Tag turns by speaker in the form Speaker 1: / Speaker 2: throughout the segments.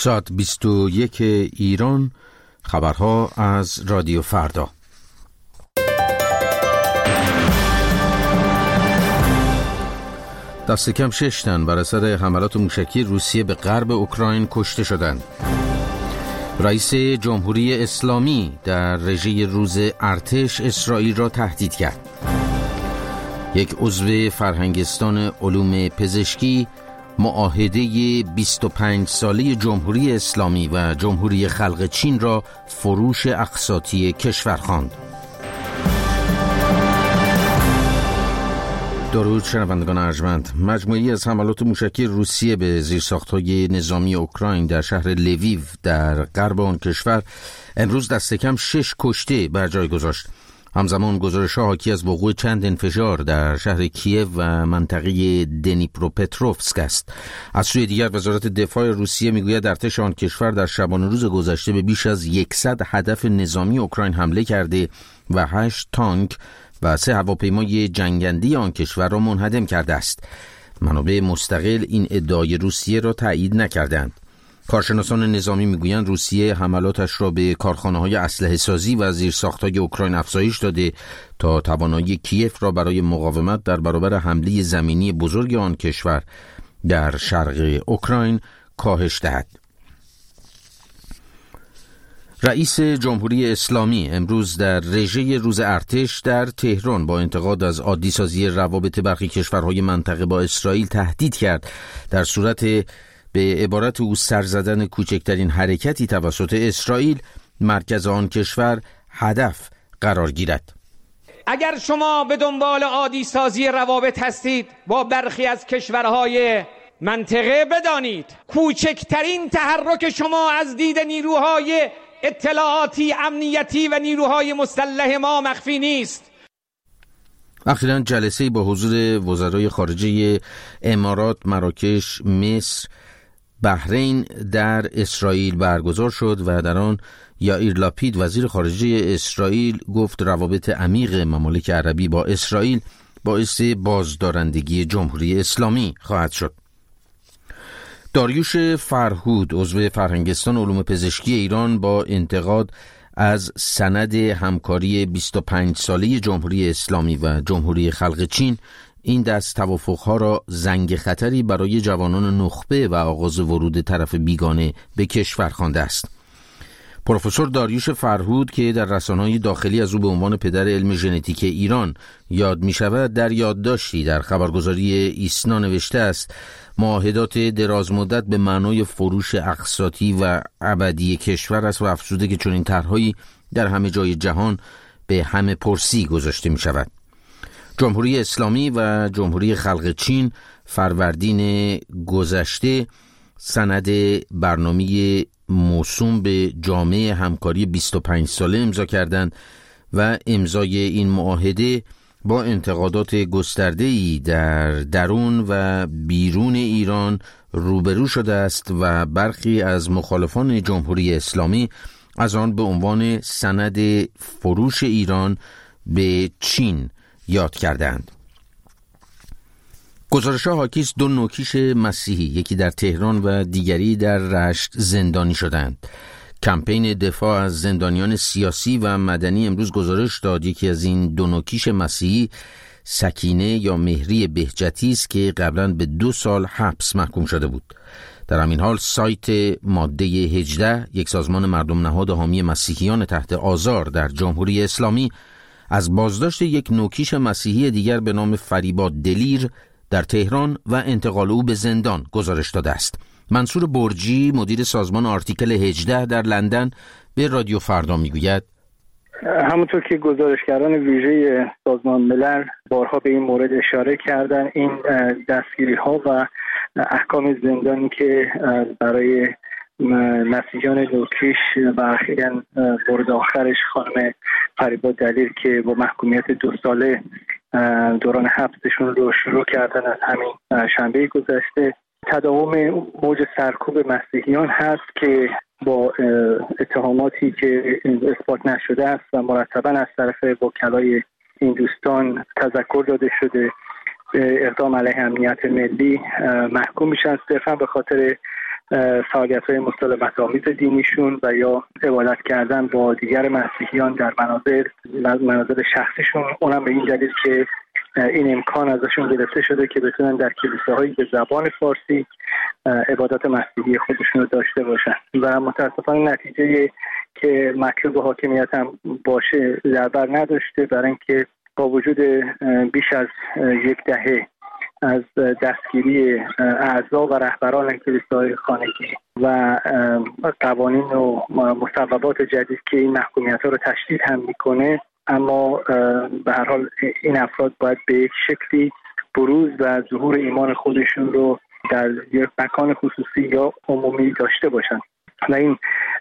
Speaker 1: ساعت 21 ایران. خبرها از رادیو فردا. دست کم 6 تن بر اثر حملات موشکی روسیه به غرب اوکراین کشته شدند. رئیس جمهوری اسلامی در رژه روز ارتش اسرائیل را تهدید کرد. یک عضو فرهنگستان علوم پزشکی معاهده 25 ساله جمهوری اسلامی و جمهوری خلق چین را فروش اقساطی کشور خواند. درود شنوندگان ارجمند. مجموعی از حملات موشکی روسیه به زیرساخت‌های نظامی اوکراین در شهر لویو در غرب آن کشور امروز دست کم 6 کشته بر جای گذاشت. همزمان گزارش‌ها حاکی از وقوع چند انفجار در شهر کیև و منطقه دنیپروپتروفسک است. از سوی دیگر وزارت دفاع روسیه میگوید ارتش آن کشور در شبانه روز گذشته به بیش از 100 هدف نظامی اوکراین حمله کرده و 8 تانک و 3 هواپیمای جنگنده آن کشور را منهدم کرده است. منابع مستقل این ادعای روسیه را تایید نکردند. کارشناسان نظامی میگویند روسیه حملاتش را به کارخانه‌های اسلحه سازی و زیرساخت‌های اوکراین افزایش داده تا توانایی کیف را برای مقاومت در برابر حمله زمینی بزرگ آن کشور در شرق اوکراین کاهش دهد. رئیس جمهوری اسلامی امروز در رژه روز ارتش در تهران با انتقاد از عادی سازی روابط برخی کشورهای منطقه با اسرائیل تهدید کرد در صورت به عبارت او سر زدن کوچکترین حرکتی توسط اسرائیل مرکز آن کشور هدف قرار گیرد.
Speaker 2: اگر شما به دنبال عادی سازی روابط هستید با برخی از کشورهای منطقه، بدانید کوچکترین تحرک شما از دید نیروهای اطلاعاتی، امنیتی و نیروهای مسلح ما مخفی نیست.
Speaker 1: اخیراً جلسه‌ای با حضور وزرای خارجه امارات، مراکش، مصر، بحرین در اسرائیل برگزار شد و در آن یائیر لاپید وزیر خارجه اسرائیل گفت روابط عمیق ممالک عربی با اسرائیل باعث بازدارندگی جمهوری اسلامی خواهد شد. داریوش فرهود عضو فرهنگستان علوم پزشکی ایران با انتقاد از سند همکاری 25 ساله جمهوری اسلامی و جمهوری خلق چین این دست توافقها را زنگ خطری برای جوانان نخبه و آغاز ورود طرف بیگانه به کشور خوانده است. پروفسور داریوش فرهود که در رسانه‌های داخلی از او به عنوان پدر علم ژنتیک ایران یاد می شود، در یادداشتی در خبرگزاری ایسنا نوشته است معاهدات درازمدت به معنای فروش اقساطی و ابدی کشور است و افزوده که چنین طرح‌هایی در همه جای جهان به همه پرسی گذاشته می شود. جمهوری اسلامی و جمهوری خلق چین فروردین گذشته سند برنامه موسوم به جامعه همکاری 25 ساله امضا کردند و امضای این معاهده با انتقادات گسترده‌ای در درون و بیرون ایران روبرو شده است و برخی از مخالفان جمهوری اسلامی از آن به عنوان سند فروش ایران به چین یاد کردند. گزارش‌ها حاکی است 2 نوکیش مسیحی، یکی در تهران و دیگری در رشت، زندانی شدند. کمپین دفاع از زندانیان سیاسی و مدنی امروز گزارش داد یکی از این 2 نوکیش مسیحی سکینه یا مهری بهجتی است که قبلا به 2 سال حبس محکوم شده بود. در همین حال سایت ماده 18 یک سازمان مردم نهاد حامی مسیحیان تحت آزار در جمهوری اسلامی از بازداشت یک نوکیش مسیحی دیگر به نام فریبا دلیر در تهران و انتقال او به زندان گزارش داده است. منصور برجی مدیر سازمان آرتیکل 18 در لندن به رادیو فردا میگوید
Speaker 3: همونطور که گزارشگران ویژه سازمان ملل بارها به این مورد اشاره کردن، این دستگیری ها و احکام زندانی که برای مسیحیان نوکیش و اخیراً مورد آخرش خانم فریبا دلیر که با محکومیت 2 ساله دوران حبسشون رو شروع کردن از همین شنبه گذشته، تداوم موج سرکوب مسیحیان هست که با اتهاماتی که اثبات نشده است و مرتباً از طرف وکلای این دوستان تذکر داده شده به اقدام علیه امنیت ملی محکوم میشن، صرفا به خاطر فعالیت‌های مسالمت‌آمیز دینیشون و یا عبادت کردن با دیگر مسیحیان در منازل شخصیشون، اونم به این دلیل که این امکان ازشون گرفته شده که بتونن در کلیساهایی به زبان فارسی عبادات مسیحی خودشون رو داشته باشن و متاسفانه نتیجه که مطلوب حاکمیت هم باشه در بر نداشته، برای اینکه با وجود بیش از یک دهه از دستگیری اعضا و رهبران کلیساهای خانگی و قوانین و مصوبات جدید که این محکومیت‌ها رو تشدید هم میکنه، اما به هر حال این افراد باید به یک شکلی بروز و ظهور ایمان خودشون رو در یک مکان خصوصی یا عمومی داشته باشن و این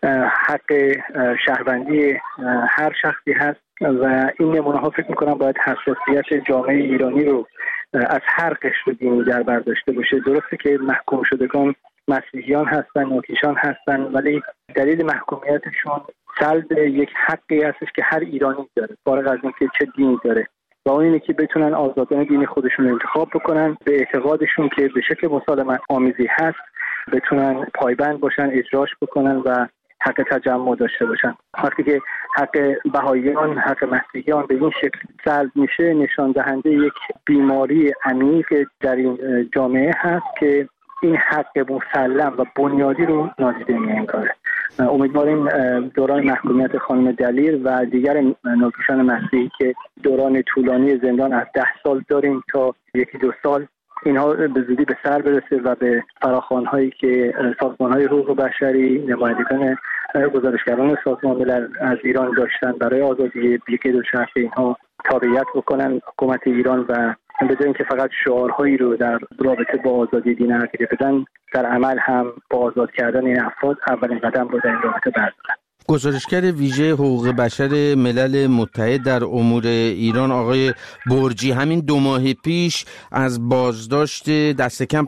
Speaker 3: حق شهروندی هر شخصی هست و این نمونه ها فکر میکنم باید حساسیت جامعه ایرانی رو از هر قشر دینی در بر داشته باشه. درسته که محکوم شدگان مسیحیان هستن، نوکیشان هستن، ولی دلیل محکومیتشون سلب یک حقی هستش که هر ایرانی داره، فارغ از اینکه چه دینی داره، و اون اینه که بتونن آزادانه دین خودشون رو انتخاب بکنن، به اعتقادشون که به شکل مسالمت آمیزی هست بتونن پایبند باشن، اجراش بکنن و حق تجمع داشته باشن. وقتی که حق بهائیان، حق مسیحیان به این شکل سلب میشه، نشان دهنده یک بیماری عمیق در این جامعه هست که این حق مسلم و بنیادی رو نادیده می‌انگاره. امیدواریم دوران محکومیت خانم دلیر و دیگر نوکیشان مسیحی که دوران طولانی زندان از 10 سال داریم تا 1-2 سال، اینها به زودی به سر برسه و به فراخوان‌هایی که سازمان‌های حقوق بشری، نمایندگان گزارشگران سازمان ملل از ایران داشتن برای آزادی بیگید و شرف اینها تابعیت بکنن حکومت ایران و به جای اینکه فقط شعارهایی رو در رابطه با آزادی دین عقیده بدن، در عمل هم با آزاد کردن این افراد اولین قدم رو در این رابطه بردارن.
Speaker 1: گزارشگر ویژه حقوق بشر ملل متحد در امور ایران آقای برجی همین 2 ماه پیش از بازداشت دست کم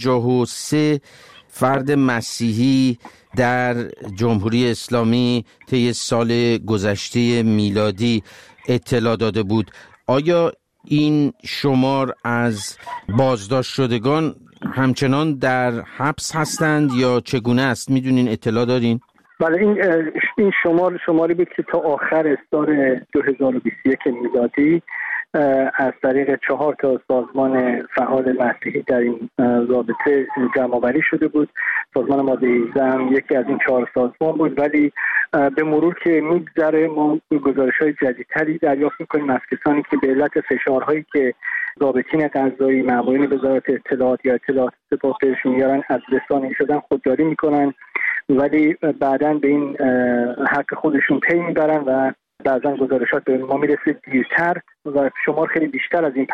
Speaker 1: 53 فرد مسیحی در جمهوری اسلامی طی سال گذشته میلادی اطلاع داده بود. آیا این شمار از بازداشت شدگان همچنان در حبس هستند یا چگونه است؟ میدونین، اطلاع دارین؟
Speaker 3: بله، این شماری بود که تا آخر سال 2021 میلادی از طریق 4 تا سازمان فعال مسیحی در این رابطه جمع‌آوری شده بود. سازمان ماده 18 هم یکی از این 4 سازمان بود، ولی به مرور که میگذره ما گزارش‌های جدیدتری دریافت می‌کنیم از کسانی که به علت فشارهایی که رابطین قضایی، مامورین وزارت اطلاعات یا اطلاعات سپاه بهشون میارن از رسانه‌ای شدن خودداری میکنن، ولی بعداً به این حق خودشون پی میبرن و بعضا گزارشات به ما میرسه دیرتر و شمار خیلی بیشتر از این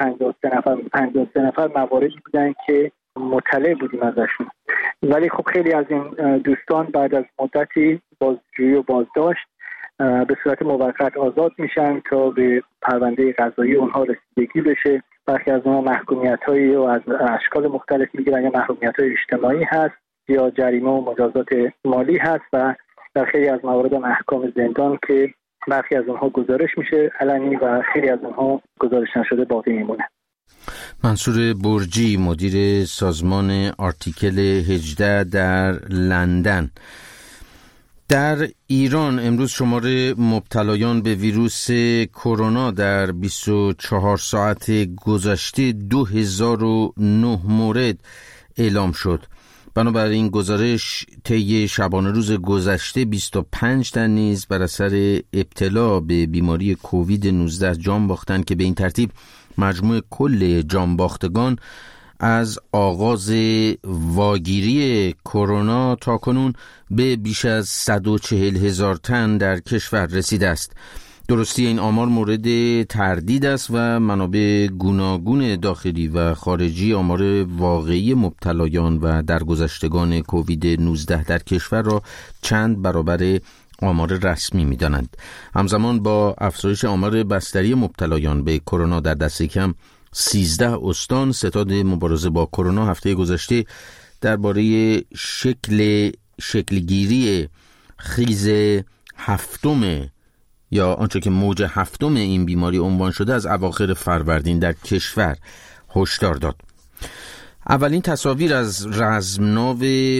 Speaker 3: 53 نفر مواردی بودن که مطلع بودیم ازشون. ولی خب خیلی از این دوستان بعد از مدتی بازجویی و بازداشت به صورت موقت آزاد میشن تا به پرونده قضایی اونها رسیدگی بشه. برخی از اونها محکومیت‌هایی و از اشکال مختلف میگیرن، یا محکومیت‌های اجتماعی هست یا جریمه و مجازات مالی هست و در خیلی از موارد احکام زندان که برخی از اونها گزارش میشه علنی و خیلی از اونها گزارش نشده باقی میمونه.
Speaker 1: منصور برجی، مدیر سازمان آرتیکل 18 در لندن. در ایران امروز شمار مبتلایان به ویروس کرونا در 24 ساعت گذشته 2009 مورد اعلام شد. بنابراین گزارش طی شبانه روز گذشته 25 تن نیز بر اثر ابتلا به بیماری کووید 19 جان باختند که به این ترتیب مجموع کل جان باختگان از آغاز واگیری کرونا تا کنون به بیش از 140,000 تن در کشور رسیده است. درستی این آمار مورد تردید است و منابع گوناگون داخلی و خارجی آمار واقعی مبتلایان و درگذشتگان کووید 19 در کشور را چند برابر آمار رسمی می‌دانند. همزمان با افزایش آمار بستری مبتلایان به کرونا در دست کم 13 استان، ستاد مبارزه با کرونا هفته گذشته درباره شکلگیری خیز هفتم یا آنچه که موج هفتم این بیماری عنوان شده از اواخر فروردین در کشور هشدار داد. اولین تصاویر از رزمناو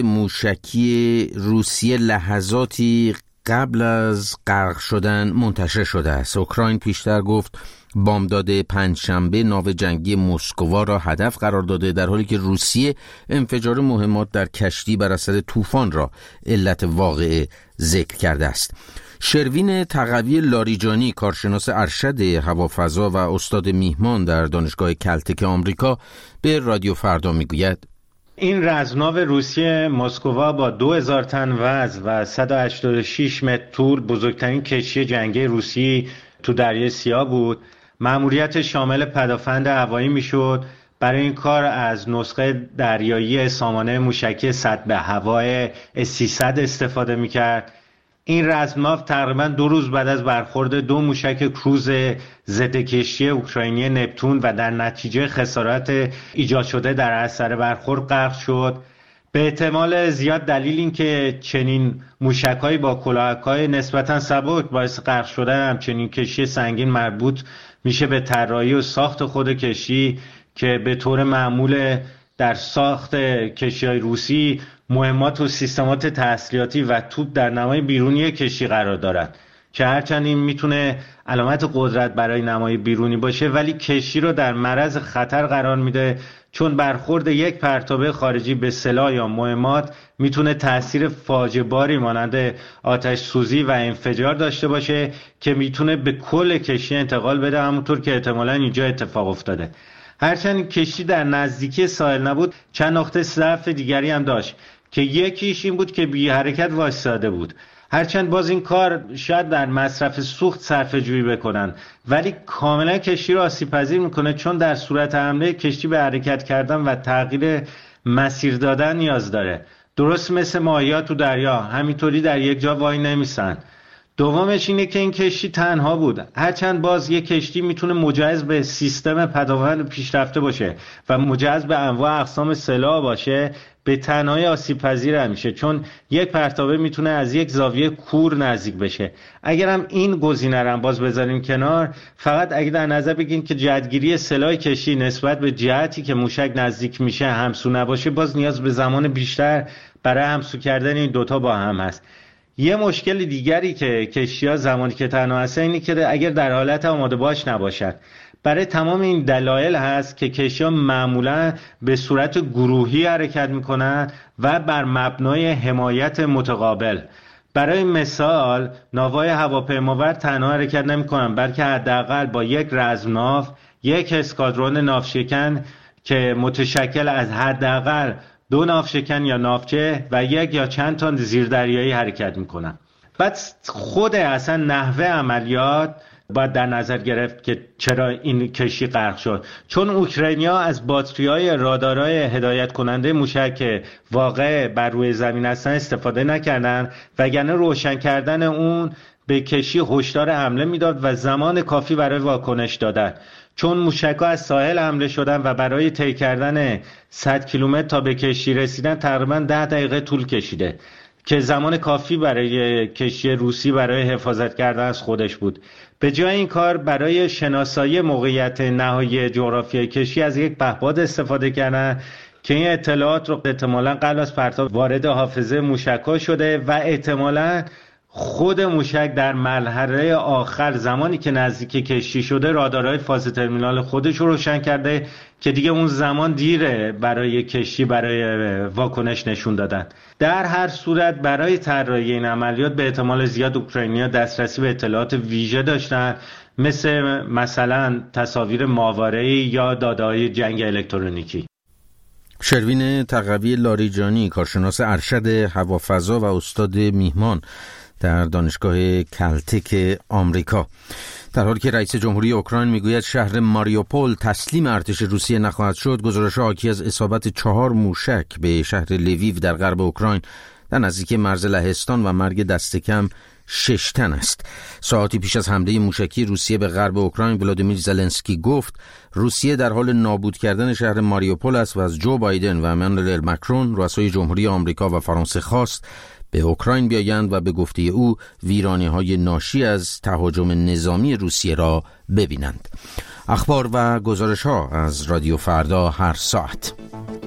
Speaker 1: موشکی روسیه لحظاتی قبل از غرق شدن منتشر شده است. اوکراین پیشتر گفت بامداد پنجشنبه ناو جنگی مسکوا را هدف قرار داده، در حالی که روسیه انفجار مهمات در کشتی بر اثر طوفان را علت واقعه ذکر کرده است. شروین تقوی لاریجانی، کارشناس ارشد هوافضا و استاد میهمان در دانشگاه کلتک آمریکا، به رادیو فردا میگوید
Speaker 4: این رزمناو روسیه مسکوا با 2000 تن وزن و 186 متر طول بزرگترین کشتی جنگی روسی تو دریای سیاه بود. مأموریت شامل پدافند هوایی میشد. برای این کار از نسخه دریایی سامانه موشکی سطح هوای S-300 استفاده میکرد. این رزمناو تقریبا 2 روز بعد از برخورد 2 موشک کروز ضد کشتی اوکراینی نپتون و در نتیجه خسارات ایجاد شده در اثر برخورد غرق شد. به احتمال زیاد دلیل این که چنین موشک‌هایی با کلاهک‌های نسبتاً سبک باعث غرق شدن همچنین کشتی سنگین مربوط میشه به طراحی و ساخت خود کشتی که به طور معمول در ساخت کشتی‌های روسی مهمات و سیستمات تسلیحاتی و توپ در نمای بیرونی کشتی قرار دارد که هرچند این میتونه علامت قدرت برای نمای بیرونی باشه، ولی کشتی رو در معرض خطر قرار میده، چون برخورد یک پرتابه خارجی به سلاح یا مهمات میتونه تأثیر فاجعه باری مانند آتش سوزی و انفجار داشته باشه که میتونه به کل کشتی انتقال بده، همونطور که احتمالاً اینجا اتفاق افتاده. هرچند کشتی در نزدیکی ساحل نبود، چند نقطه ضعف دیگری هم داشت که یکیش این بود که بی حرکت وایساده بود. هرچند باز این کار شاید در مصرف سوخت صرفه جویی بکنن، ولی کاملا کشتی رو آسیب پذیر میکنه، چون در صورت حمله کشتی به حرکت کردن و تغییر مسیر دادن نیاز داره. درست مثل ماهی‌ها تو دریا همینطوری در یک جا وای نمیسن. دومش اینه که این کشتی تنها بود. هرچند باز یک کشتی میتونه مجهز به سیستم پدافند پیشرفته باشه و مجهز به انواع اقسام سلاح باشه، به تنهایی آسیب پذیر میشه، چون یک پرتابه میتونه از یک زاویه کور نزدیک بشه. اگرم این گزینه رو باز بذاریم کنار، فقط اگه در نظر بگیریم که جهتگیری سلاح کشتی نسبت به جهتی که موشک نزدیک میشه همسو نباشه، باز نیاز به زمان بیشتر برای همسو کردن این دوتا با هم هست. یه مشکل دیگری که کشتی‌ها زمانی که تنها هستن اینه که اگر در حالت آماده باش نباشن. برای تمام این دلایل هست که کشتی‌ها معمولا به صورت گروهی حرکت میکنن و بر مبنای حمایت متقابل. برای مثال ناوهای هواپیماور تنها حرکت نمیکنن، بلکه حداقل با یک رزمناو، یک اسکادرون ناوشکن که متشکل از حداقل 2 ناوشکن یا ناوچه و 1 یا چند تن زیردریایی حرکت میکنن. بعد خود اصلا نحوه عملیات باید در نظر گرفت که چرا این کشتی غرق شد، چون اوکراینیا از باتری‌های رادارهای هدایت کننده موشک واقع بر روی زمین هستن استفاده نکردن، وگرنه روشن کردن اون به کشتی هشدار حمله میداد و زمان کافی برای واکنش دادن. چون موشک‌ها از ساحل حمله شدن و برای طی کردن 100 کیلومتر تا به کشتی رسیدن تقریباً 10 دقیقه طول کشیده که زمان کافی برای کشتی روسی برای حفاظت کردن از خودش بود. به جای این کار برای شناسایی موقعیت نهایی جغرافیایی کشتی از یک پهپاد استفاده کردن که این اطلاعات رو احتمالاً قبل از پرتاب وارد حافظه موشک‌ها شده و احتمالاً خود موشک در مرحله آخر زمانی که نزدیک کشتی شده رادارهای فاز ترمینال خودش رو روشن کرده که دیگه اون زمان دیره برای کشتی برای واکنش نشون دادن. در هر صورت برای طراحی این عملیات به احتمال زیاد اوکراینیا دسترسی به اطلاعات ویژه داشتن، مثلا تصاویر ماهواره‌ای یا داده‌های جنگ الکترونیکی.
Speaker 1: شروین تقوی لاریجانی، کارشناس ارشد هوافضا و استاد میهمان در دانشگاه کلتک آمریکا. در حالی که رئیس جمهوری اوکراین میگوید شهر ماریوپول تسلیم ارتش روسیه نخواهد شد، گزارش‌ها حاکی از اصابت 4 موشک به شهر لویو در غرب اوکراین در نزدیکی مرز لهستان و مرگ دست کم 6 تن است. ساعتی پیش از حمله موشکی روسیه به غرب اوکراین، ولادیمیر زلنسکی گفت روسیه در حال نابود کردن شهر ماریوپول است و از جو بایدن و امانوئل ماکرون، رؤسای جمهوری آمریکا و فرانسه خواست به اوکراین بیایند و به گفته او ویرانی‌های ناشی از تهاجم نظامی روسیه را ببینند. اخبار و گزارش‌ها از رادیو فردا هر ساعت.